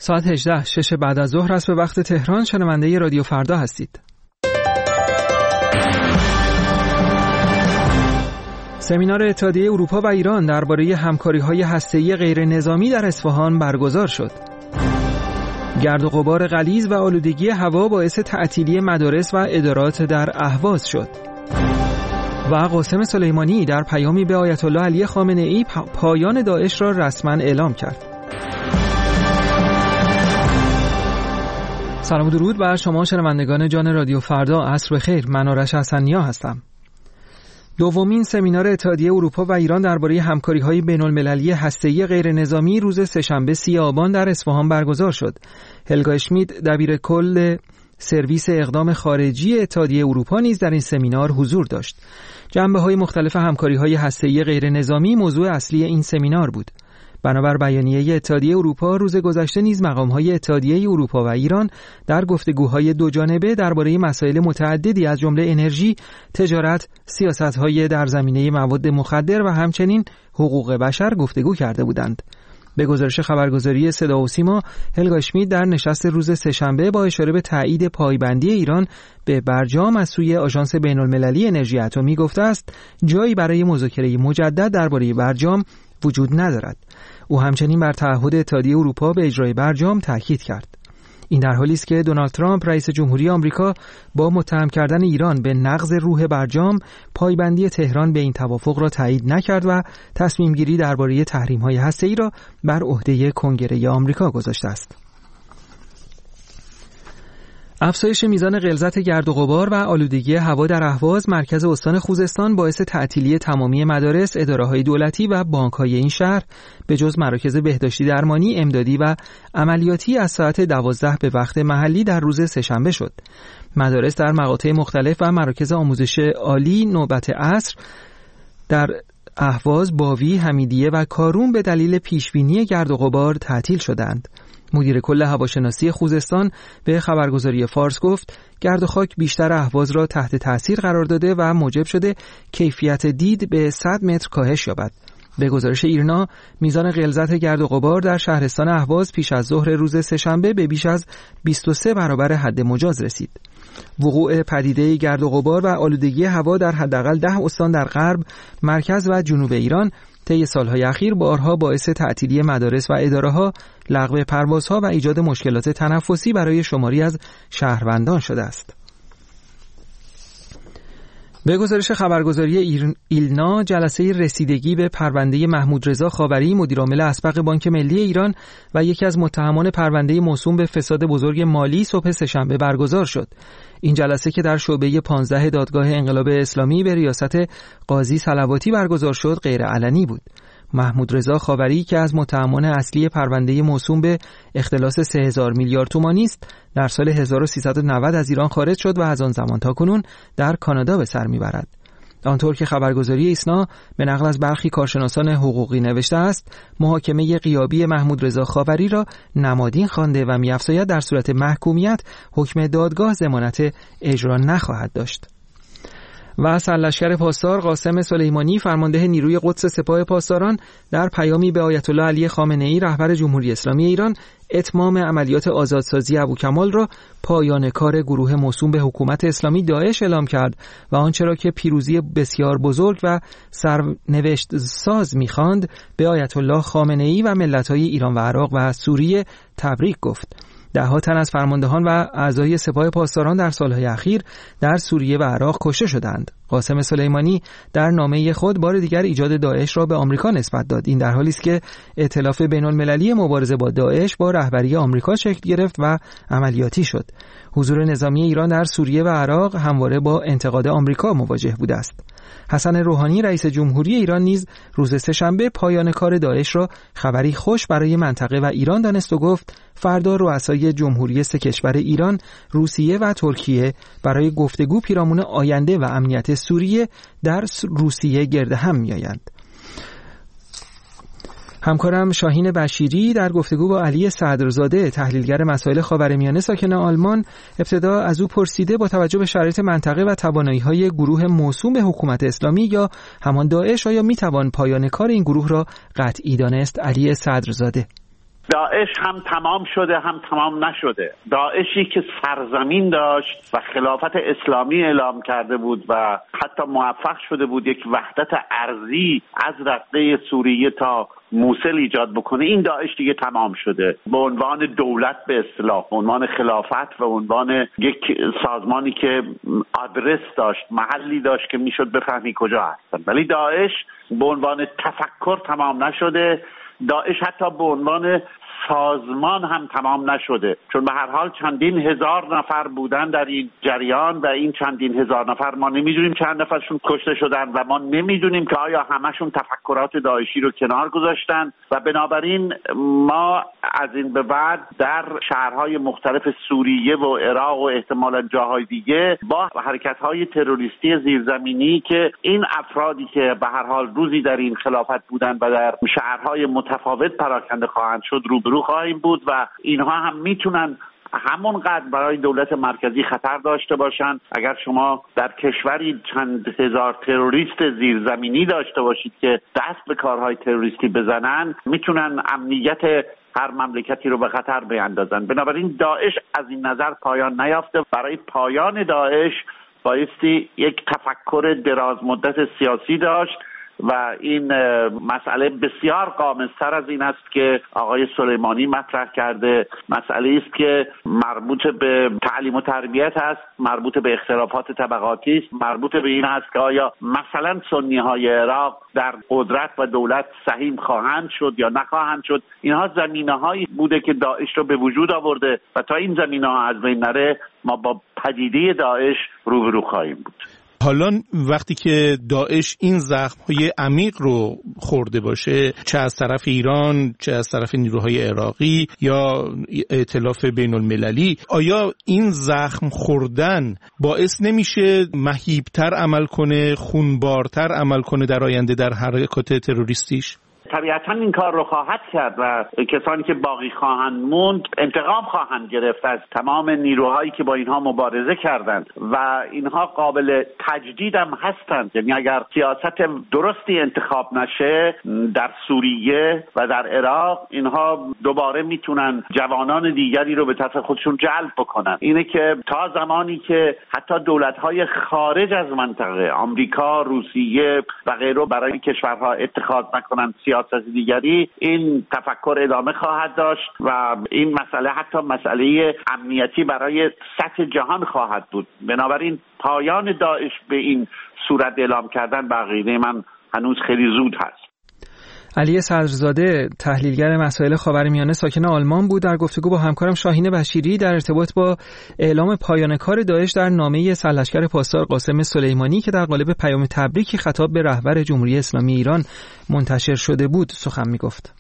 ساعت 18 6 بعد از ظهر است به وقت تهران. شنونده رادیو فردا هستید. سمینار اتحادیه اروپا و ایران درباره همکاری‌های هسته‌ای غیر نظامی در اصفهان برگزار شد. گرد و غبار غلیظ و آلودگی هوا باعث تعطیلی مدارس و ادارات در اهواز شد. و قاسم سلیمانی در پیامی به آیت الله علی خامنه‌ای پایان داعش را رسما اعلام کرد. سلام و درود بر شما شنوندگان جان رادیو فردا. عصر بخیر. من آرش حسنیا هستم. دومین سمینار اتحادیه اروپا و ایران درباره همکاری‌های بین‌المللی هسته‌ای غیر نظامی روز سه‌شنبه 30 آبان در اصفهان برگزار شد. هلگا اشمیت دبیر کل سرویس اقدام خارجی اتحادیه اروپا نیز در این سمینار حضور داشت. جنبه‌های مختلف همکاری‌های هسته‌ای غیر نظامی موضوع اصلی این سمینار بود. بنابر بیانیه اتحادیه اروپا روز گذشته نیز مقام‌های اتحادیه اروپا و ایران در گفتگوهای دوجانبه درباره مسائل متعددی از جمله انرژی، تجارت، سیاست‌های در زمینه مواد مخدر و همچنین حقوق بشر گفتگو کرده بودند. به گزارش خبرگزاری صدا و سیما، هلگا اشمیت در نشست روز سه‌شنبه با اشاره به تایید پایبندی ایران به برجام از سوی آژانس بین‌المللی انرژی اتمی گفته است جایی برای مذاکره مجدد درباره برجام وجود ندارد. او همچنین بر تعهد اتحادیه اروپا به اجرای برجام تاکید کرد. این در حالی است که دونالد ترامپ رئیس جمهوری آمریکا با متهم کردن ایران به نقض روح برجام پایبندی تهران به این توافق را تایید نکرد و تصمیم گیری درباره تحریم‌های هسته‌ای را بر عهده کنگره آمریکا گذاشته است. افزایش میزان غلظت گرد و غبار و آلودگی هوا در اهواز مرکز استان خوزستان باعث تعطیلی تمامی مدارس، اداره‌های دولتی و بانک‌های این شهر به جز مراکز بهداشتی درمانی، امدادی و عملیاتی از ساعت 12 به وقت محلی در روز سه‌شنبه شد. مدارس در مقاطع مختلف و مراکز آموزش عالی نوبت عصر در اهواز، باوی، حمیدیه و کارون به دلیل پیشبینی گرد و غبار تعطیل شدند. مدیر کل هواشناسی خوزستان به خبرگزاری فارس گفت گرد و خاک بیشتر اهواز را تحت تاثیر قرار داده و موجب شده کیفیت دید به 100 متر کاهش یابد. به گزارش ایرنا میزان غلظت گرد و غبار در شهرستان اهواز پیش از ظهر روز سه‌شنبه به بیش از 23 برابر حد مجاز رسید. وقوع پدیده گرد و غبار و آلودگی هوا در حداقل 10 استان در غرب، مرکز و جنوب ایران طی سالهای اخیر بارها باعث تعطیلی مدارس و اداره‌ها، لغو پروازها و ایجاد مشکلات تنفسی برای شماری از شهروندان شده است. به گزارش خبرگزاری ایلنا، جلسه رسیدگی به پرونده محمود رضا خاوری مدیرعامل اسبق بانک ملی ایران و یکی از متهمان پرونده موسوم به فساد بزرگ مالی صبح سه‌شنبه برگزار شد. این جلسه که در شعبه 15 دادگاه انقلاب اسلامی به ریاست قاضی صلواتی برگزار شد غیر علنی بود. محمود رضا خاوری که از متهمان اصلی پرونده موسوم به اختلاس 3000 میلیارد تومانی است، در سال 1390 از ایران خارج شد و از آن زمان تا کنون در کانادا به سر میبرد. آنطور که خبرگزاری ایسنا به نقل از برخی کارشناسان حقوقی نوشته است، محاکمه غیابی محمود رضا خاوری را نمادین خوانده و می‌افزاید در صورت محکومیت حکم دادگاه ضمانت اجرا نخواهد داشت. و سرلشکر پاسدار قاسم سلیمانی فرمانده نیروی قدس سپاه پاسداران در پیامی به آیت الله علی خامنه‌ای رهبر جمهوری اسلامی ایران اتمام عملیات آزادسازی ابوکمال را پایان کار گروه موسوم به حکومت اسلامی داعش اعلام کرد و آنچه را که پیروزی بسیار بزرگ و سرنوشت ساز می‌خواند به آیت الله خامنه‌ای و ملت‌های ایران و عراق و سوریه تبریک گفت. ده‌ها تن از فرماندهان و اعضای سپاه پاسداران در سالهای اخیر در سوریه و عراق کشته شدند. قاسم سلیمانی در نامه خود بار دیگر ایجاد داعش را به آمریکا نسبت داد. این در حالی است که ائتلاف بین‌المللی مبارزه با داعش با رهبری آمریکا شکل گرفت و عملیاتی شد. حضور نظامی ایران در سوریه و عراق همواره با انتقاد آمریکا مواجه بوده است. حسن روحانی رئیس جمهوری ایران نیز روز سه‌شنبه پایان کار داعش را خبری خوش برای منطقه و ایران دانست و گفت فردا رؤسای جمهوری سه کشور ایران، روسیه و ترکیه برای گفتگو پیرامون آینده و امنیت سوریه در روسیه گرد هم می‌آیند. همکارم شاهین بشیری در گفتگو با علی صدرزاده تحلیلگر مسائل خاورمیانه ساکن آلمان ابتدا از او پرسیده با توجه به شرایط منطقه و توانایی‌های گروه موسوم به حکومت اسلامی یا همان داعش آیا می‌توان پایان کار این گروه را قطعی دانست؟ علی صدرزاده: داعش هم تمام شده هم تمام نشده. داعشی که سرزمین داشت و خلافت اسلامی اعلام کرده بود و حتی موفق شده بود یک وحدت ارضی از رده سوریه تا موصل ایجاد بکنه، این داعش دیگه تمام شده. به عنوان دولت به اصطلاح، به عنوان خلافت و عنوان یک سازمانی که آدرس داشت، محلی داشت که میشد بفهمی کجا هستن. ولی داعش به عنوان تفکر تمام نشده. داعش حتی به عنوان سازمان هم تمام نشده، چون به هر حال چندین هزار نفر بودن در این جریان و این چندین هزار نفر ما نمیدونیم چند نفرشون کشته شدن و ما نمیدونیم که آیا همشون تفکرات داعشی رو کنار گذاشتن و بنابراین ما از این به بعد در شهرهای مختلف سوریه و عراق و احتمالاً جاهای دیگه با حرکت‌های تروریستی زیرزمینی که این افرادی که به هر حال روزی در این خلافت بودن و در شهرهای متفاوت پراکنده خواهند شد روبرو خواهیم بود و اینها هم میتونن همونقدر برای دولت مرکزی خطر داشته باشند. اگر شما در کشوری چند هزار تروریست زیرزمینی داشته باشید که دست به کارهای تروریستی بزنن، میتونن امنیت هر مملکتی رو به خطر بیندازن. بنابراین داعش از این نظر پایان نیافته. برای پایان داعش بایستی یک تفکر دراز مدت سیاسی داشت و این مسئله بسیار غامض‌تر از این است که آقای سلیمانی مطرح کرده. مسئله است که مربوط به تعلیم و تربیت است، مربوط به اختلافات طبقاتی است، مربوط به این است که آیا مثلا سنی‌های عراق در قدرت و دولت سهیم خواهند شد یا نخواهند شد. اینها زمینه‌هایی بوده که داعش رو به وجود آورده و تا این زمینه‌ها از بین نره ما با پدیده داعش روبرو خواهیم بود. حالا وقتی که داعش این زخم‌های عمیق رو خورده باشه، چه از طرف ایران چه از طرف نیروهای عراقی یا ائتلاف بین‌المللی، آیا این زخم خوردن باعث نمیشه مهیب‌تر عمل کنه، خونبارتر عمل کنه در آینده در حرکات تروریستیش؟ طبیعتاً این کار رو خواهد کرد و کسانی که باقی خواهند موند انتقام خواهند گرفت از تمام نیروهایی که با اینها مبارزه کردند و اینها قابل تجدید هم هستند. یعنی اگر سیاست درستی انتخاب نشه در سوریه و در عراق، اینها دوباره میتونن جوانان دیگری رو به طرف خودشون جلب بکنن. اینه که تا زمانی که حتی دولت‌های خارج از منطقه، آمریکا، روسیه و غیره برای کشورها اتخاذ نکنن سیاست دیگری، این تفکر ادامه خواهد داشت و این مسئله حتی مسئله امنیتی برای سطح جهان خواهد بود. بنابراین پایان داعش به این صورت اعلام کردن به عقیده من هنوز خیلی زود هست. علی صدرزاده، تحلیلگر مسائل خاورمیانه، ساکن آلمان بود، در گفتگو با همکارم شاهین بشیری در ارتباط با اعلام پایان کار داعش در نامه سرلشکر پاسدار قاسم سلیمانی که در قالب پیام تبریکی خطاب به رهبر جمهوری اسلامی ایران منتشر شده بود سخن می‌گفت.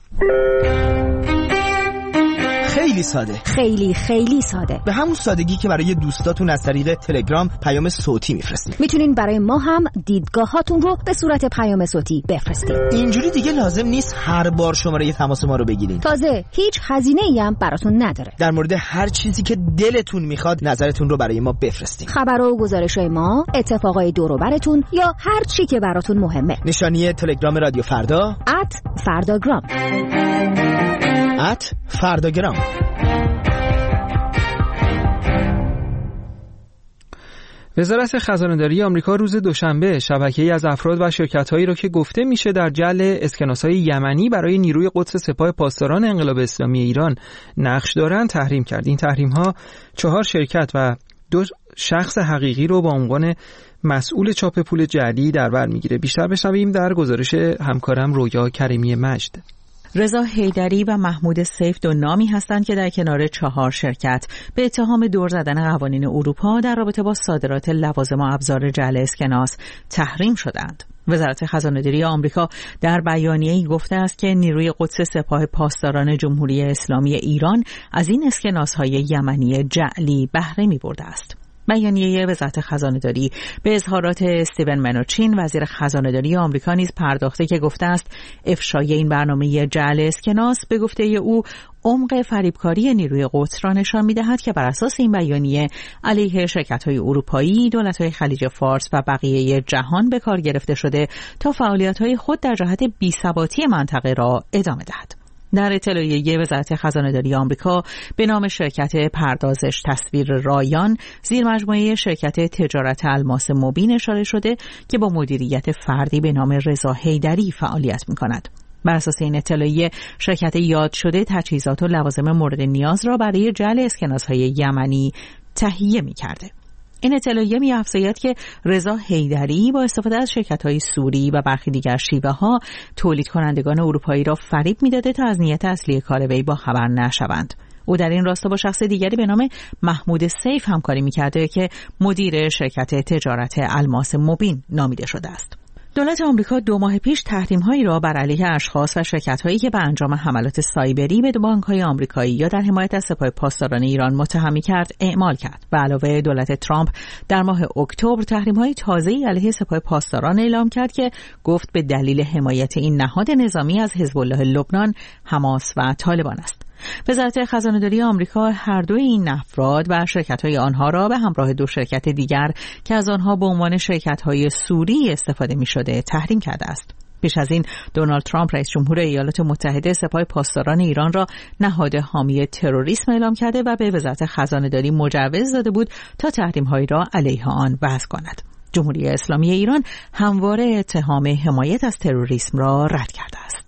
خیلی ساده، خیلی ساده، به همون سادگی که برای دوستاتون از طریق تلگرام پیام صوتی میفرستید. میتونین برای ما هم دیدگاهاتون رو به صورت پیام صوتی بفرستید. اینجوری دیگه لازم نیست هر بار شماره تماس ما رو بگیرین. تازه هیچ هزینه‌ای هم براتون نداره. در مورد هر چیزی که دلتون میخواد نظرتون رو برای ما بفرستید. خبر و گزارش‌های ما، اتفاقای دور و براتون یا هر چی که براتون مهمه. نشانی تلگرام رادیو فردا @فرداگرام. فرداگرام. وزارت خزانه‌داری آمریکا روز دوشنبه شبکه‌ای از افراد و شرکت‌هایی را که گفته میشه در جعل اسکناس‌های یمنی برای نیروی قدس سپاه پاسداران انقلاب اسلامی ایران نقش دارند تحریم کرد. این تحریم‌ها 4 شرکت و 2 شخص حقیقی رو با عنوان مسئول چاپ پول جعلی در بر میگیره. بیشتر بشنویم در گزارش همکارم رویا کریمی مجد. رضا حیدری و محمود سیف دو نامی هستند که در کنار 4 شرکت به اتهام دور زدن قوانین اروپا در رابطه با صادرات لوازم و ابزار جعل اسکناس تحریم شدند. وزارت خزانه‌داری آمریکا در بیانیه‌ای گفته است که نیروی قدس سپاه پاسداران جمهوری اسلامی ایران از این اسکناس‌های یمنی جعلی بهره می‌برده است. بیانیه وزارت خزانه‌داری به اظهارات استیون منوچین وزیر خزانه‌داری آمریکا نیز پرداخته که گفته است افشای این برنامه جعل اسکناس به گفته او عمق فریبکاری نیروی قدس را نشان می‌دهد که بر اساس این بیانیه علیه شرکت‌های اروپایی، دولت‌های خلیج فارس و بقیه جهان به کار گرفته شده تا فعالیت‌های خود در جهت بی‌ثباتی منطقه را ادامه دهد. در اطلاعیه وزارت خزانه‌داری آمریکا به نام شرکت پردازش تصویر رایان زیر مجموعه شرکت تجارت الماس مبین اشاره شده که با مدیریت فردی به نام رضا حیدری فعالیت می‌کند. بر اساس این اطلاعیه شرکت یاد شده تجهیزات و لوازم مورد نیاز را برای جعل اسکناس‌های یمنی تهیه می‌کرده. این اطلاعیه می‌افزاید که رضا حیدری با استفاده از شرکت‌های سوری و برخی دیگر شیوه‌ها تولید کنندگان اروپایی را فریب می‌داده تا از نیت اصلی کار وی با خبر نشوند. او در این راستا با شخص دیگری به نام محمود سیف همکاری می‌کرده که مدیر شرکت تجارت الماس مبین نامیده شده است. دولت آمریکا 2 ماه پیش تحریم‌هایی را بر علیه اشخاص و شرکت‌هایی که به انجام حملات سایبری به بانک‌های آمریکایی یا در حمایت از سپاه پاسداران ایران متهم کرد اعمال کرد. به علاوه دولت ترامپ در ماه اکتبر تحریم‌های تازه‌ای علیه سپاه پاسداران اعلام کرد که گفت به دلیل حمایت این نهاد نظامی از حزب الله لبنان، حماس و طالبان است. وزارت خزانه‌داری آمریکا هر دوی این افراد و شرکت‌های آنها را به همراه 2 شرکت دیگر که از آنها به عنوان شرکت‌های سوری استفاده می‌شده تحریم کرده است. پیش از این دونالد ترامپ رئیس جمهور ایالات متحده سپاه پاسداران ایران را نهاد حامی تروریسم اعلام کرده و به وزارت خزانه‌داری مجوز داده بود تا تحریم‌هایی را علیه آن وضع کند. جمهوری اسلامی ایران همواره اتهام حمایت از تروریسم را رد کرده است.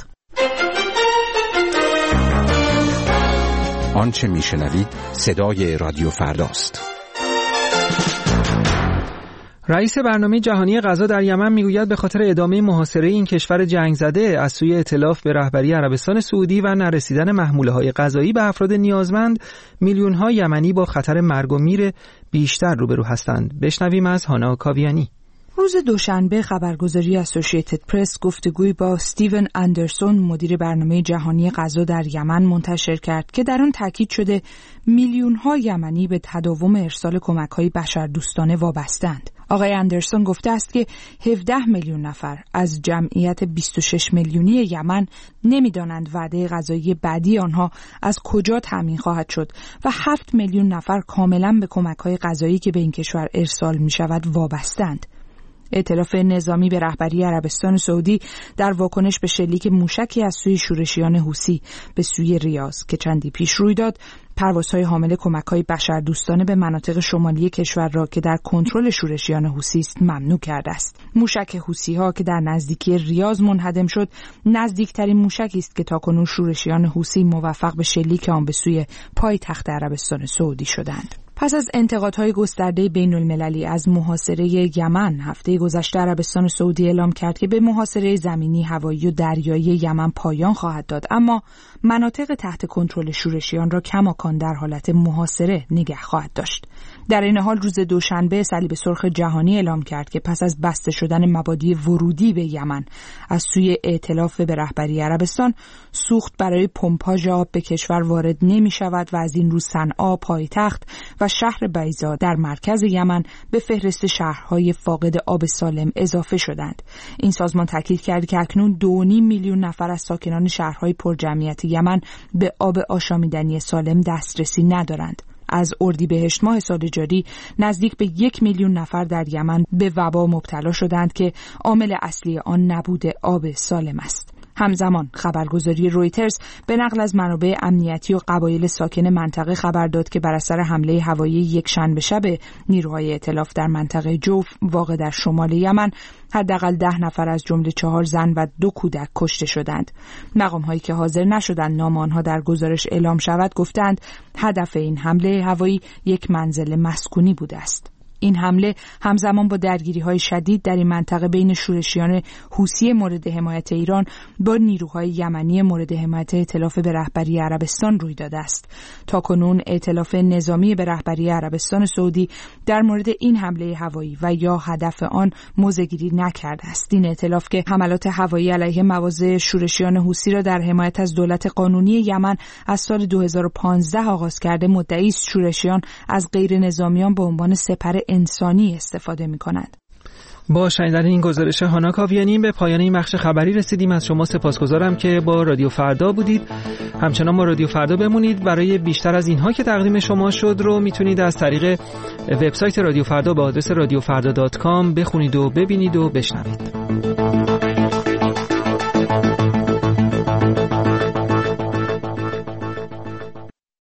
آنچه میشنوید صدای رادیو فرداست. رئیس برنامه جهانی غذا در یمن میگوید به خاطر ادامه محاصره این کشور جنگ زده از سوی ائتلاف به رهبری عربستان سعودی و نرسیدن محموله‌های غذایی به افراد نیازمند، میلیون‌ها یمنی با خطر مرگ و میر بیشتر روبرو هستند. بشنویم از هانا کاویانی. روز دوشنبه خبرگزاری اسوسییتد پرس گفتگوی با استیون اندرسون مدیر برنامه جهانی غذا در یمن منتشر کرد که در آن تاکید شده میلیون‌ها یمنی به تداوم ارسال کمک‌های بشردوستانه وابسته‌اند. آقای اندرسون گفته است که 17 میلیون نفر از جمعیت 26 میلیونی یمن نمی‌دانند وعده غذایی بعدی آنها از کجا تامین خواهد شد و 7 میلیون نفر کاملاً به کمک‌های غذایی که به این کشور ارسال می‌شود وابسته‌اند. ائتلاف نظامی به رهبری عربستان سعودی در واکنش به شلیک موشکی از سوی شورشیان حوثی به سوی ریاض که چندی پیش روی داد، پروازهای حامل کمک‌های بشردوستانه به مناطق شمالی کشور را که در کنترل شورشیان حوثی است ممنوع کرده است. موشک حوثی‌ها که در نزدیکی ریاض منهدم شد، نزدیکترین موشکی است که تاکنون شورشیان حوثی موفق به شلیک آن به سوی پایتخت عربستان سعودی شدند. پس از انتقادهای گسترده بین‌المللی از محاصره یمن، هفته گذشته عربستان سعودی اعلام کرد که به محاصره زمینی، هوایی و دریایی یمن پایان خواهد داد، اما مناطق تحت کنترل شورشیان را کماکان در حالت محاصره نگه خواهد داشت. در این حال روز دوشنبه صلیب سرخ جهانی اعلام کرد که پس از بسته شدن مبادی ورودی به یمن از سوی ائتلاف به رهبری عربستان، سوخت برای پمپاژ آب به کشور وارد نمی شود و از این رو صنعا، پایتخت و شهر بیضا در مرکز یمن به فهرست شهرهای فاقد آب سالم اضافه شدند. این سازمان تاکید کرد که اکنون 2.5 میلیون نفر از ساکنان شهرهای پرجمعیت یمن به آب آشامیدنی سالم دسترسی ندارند. از اردیبهشت ماه سال جاری نزدیک به 1 میلیون نفر در یمن به وبا مبتلا شدند که عامل اصلی آن نبود آب سالم است. همزمان خبرگزاری رویترز به نقل از منابع امنیتی و قبایل ساکن منطقه خبر داد که بر اثر حمله هوایی یک شنبه شب نیروهای ائتلاف در منطقه جوف واقع در شمال یمن حداقل 10 نفر از جمله 4 زن و 2 کودک کشته شدند. مقام‌هایی که حاضر نشدند نام آنها در گزارش اعلام شود گفتند هدف این حمله هوایی یک منزل مسکونی بوده است. این حمله همزمان با درگیری‌های شدید در این منطقه بین شورشیان حوثی مورد حمایت ایران با نیروهای یمنی مورد حمایت ائتلاف به رهبری عربستان روی داده است. تاکنون ائتلاف نظامی به رهبری عربستان سعودی در مورد این حمله هوایی و یا هدف آن موضع‌گیری نکرده است. این ائتلاف که حملات هوایی علیه مواضع شورشیان حوثی را در حمایت از دولت قانونی یمن از سال 2015 آغاز کرده، مدعی است شورشیان از غیر نظامیان به عنوان سپر انسانی استفاده می‌کنند. با شنیدن این گزارش هانا کاویانی به پایان این بخش خبری رسیدیم. از شما سپاسگزارم که با رادیو فردا بودید. همچنان با رادیو فردا بمونید. برای بیشتر از اینها که تقدیم شما شد رو میتونید از طریق وبسایت رادیو فردا به آدرس radiofrda.com بخونید و ببینید و بشنوید.